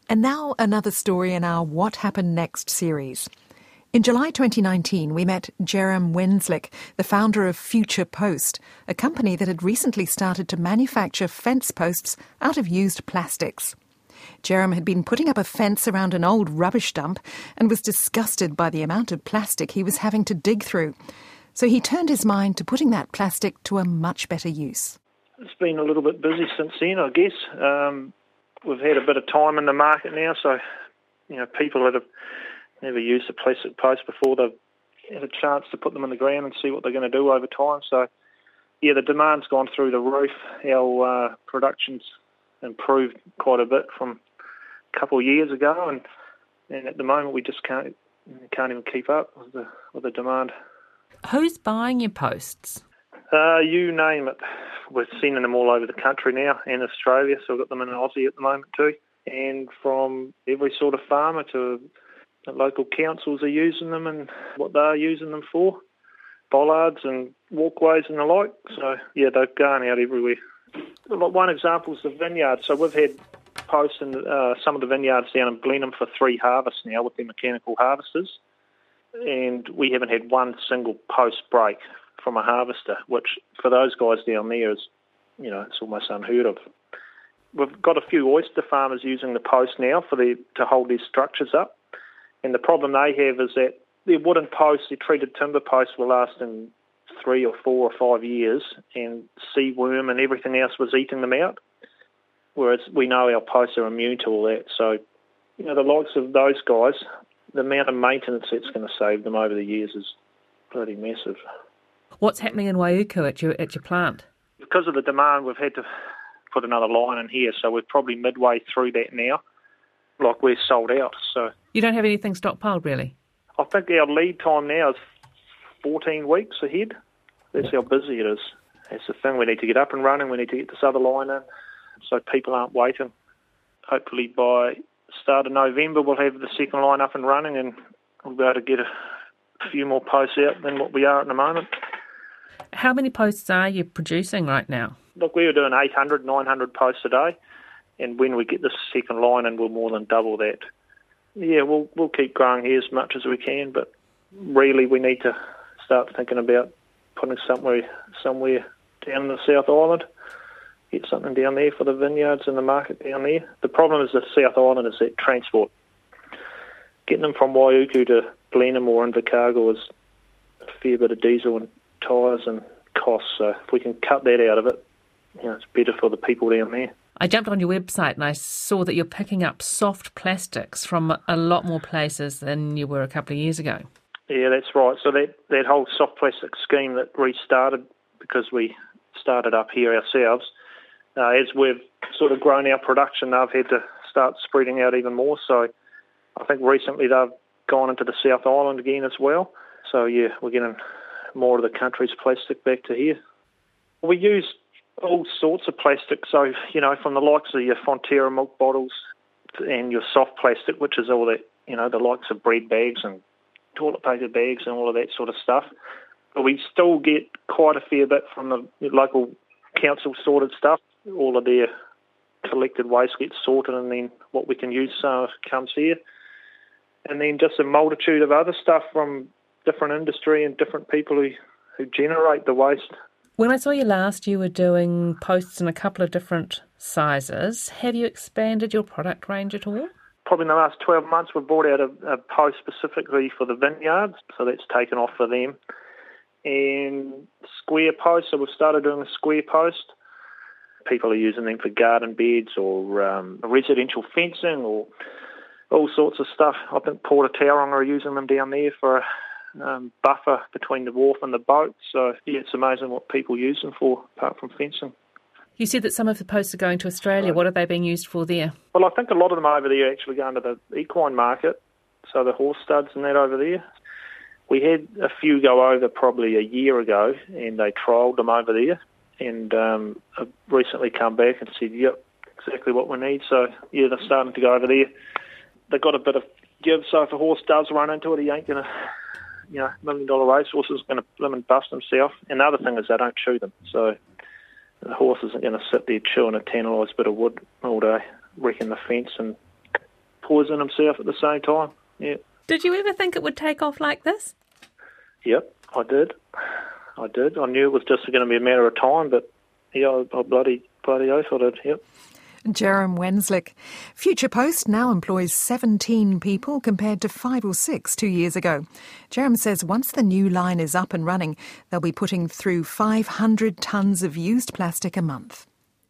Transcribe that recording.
And now another story in our What Happened Next series. In July 2019, we met Jerem Wenslick, the founder of Future Post, a company that had recently started to manufacture fence posts out of used plastics. Jerem had been putting up a fence around an old rubbish dump and was disgusted by the amount of plastic he was having to dig through. So he turned his mind to putting that plastic to a much better use. It's been a little bit busy since then, I guess. We've had a bit of time in the market now, so people that have never used a plastic post before, they've had a chance to put them in the ground and see what they're going to do over time. So, the demand's gone through the roof. Our production's improved quite a bit from a couple of years ago, and at the moment we just can't even keep up with the demand. Who's buying your posts? You name it. We're sending them all over the country now and Australia, so we've got them in Aussie at the moment too. And from every sort of farmer to the local councils are using them and what they're using them for, bollards and walkways and the like. So, they're going out everywhere. One example is the vineyard. So we've had posts in some of the vineyards down in Blenheim for 3 harvests now with their mechanical harvesters, and we haven't had one single post break from a harvester, which for those guys down there is, it's almost unheard of. We've got a few oyster farmers using the post now to hold their structures up, and the problem they have is that their wooden posts, their treated timber posts, were lasting 3 or 4 or 5 years, and sea worm and everything else was eating them out, whereas we know our posts are immune to all that. So, the likes of those guys, the amount of maintenance that's going to save them over the years is bloody massive. What's happening in Waiuku at your plant? Because of the demand, we've had to put another line in here, so we're probably midway through that now. Like, we're sold out. So you don't have anything stockpiled, really? I think our lead time now is 14 weeks ahead. That's how busy it is. That's the thing. We need to get up and running. We need to get this other line in so people aren't waiting. Hopefully by start of November we'll have the second line up and running, and we'll be able to get a few more posts out than what we are at the moment. How many posts are you producing right now? Look, we were doing 800, 900 posts a day, and when we get the second line in, we'll more than double that. We'll keep growing here as much as we can, but really we need to start thinking about putting somewhere down in the South Island, get something down there for the vineyards and the market down there. The problem is the South Island is that transport. Getting them from Waiuku to Blenheim or Invercargill is a fair bit of diesel and tyres and costs, so if we can cut that out of it, it's better for the people down there. I jumped on your website and I saw that you're picking up soft plastics from a lot more places than you were a couple of years ago. Yeah, that's right. So that whole soft plastic scheme that restarted because we started up here ourselves, as we've sort of grown our production, they've had to start spreading out even more. So I think recently they've gone into the South Island again as well. So, we're getting more of the country's plastic back to here. We use all sorts of plastic, so, from the likes of your Fonterra milk bottles and your soft plastic, which is all that, the likes of bread bags and toilet paper bags and all of that sort of stuff. But we still get quite a fair bit from the local council sorted stuff. All of their collected waste gets sorted, and then what we can use comes here. And then just a multitude of other stuff from different industry and different people who generate the waste. When I saw you last, you were doing posts in a couple of different sizes. Have you expanded your product range at all? Probably in the last 12 months we've brought out a post specifically for the vineyards, so that's taken off for them. And square posts, so we've started doing a square post. People are using them for garden beds or residential fencing or all sorts of stuff. I think Port of Tauranga are using them down there for buffer between the wharf and the boat. So, it's amazing what people use them for, apart from fencing. You said that some of the posts are going to Australia. What are they being used for there? Well, I think a lot of them over there are actually going to the equine market, so the horse studs and that over there. We had a few go over probably a year ago, and they trialled them over there, and have recently come back and said, yep, exactly what we need. So, they're starting to go over there. They've got a bit of give, so if a horse does run into it, he ain't going to, $1 million racehorse is going to limb and bust himself. And the other thing is they don't chew them, so the horse isn't going to sit there chewing a tannalised bit of wood all day, wrecking the fence and poison himself at the same time. Yeah. Did you ever think it would take off like this? Yep, I did. I knew it was just going to be a matter of time, but yeah, I bloody oath I did, yep. Jerem Wenslick. Future Post now employs 17 people compared to 5 or 6 2 years ago. Jerem says once the new line is up and running, they'll be putting through 500 tonnes of used plastic a month.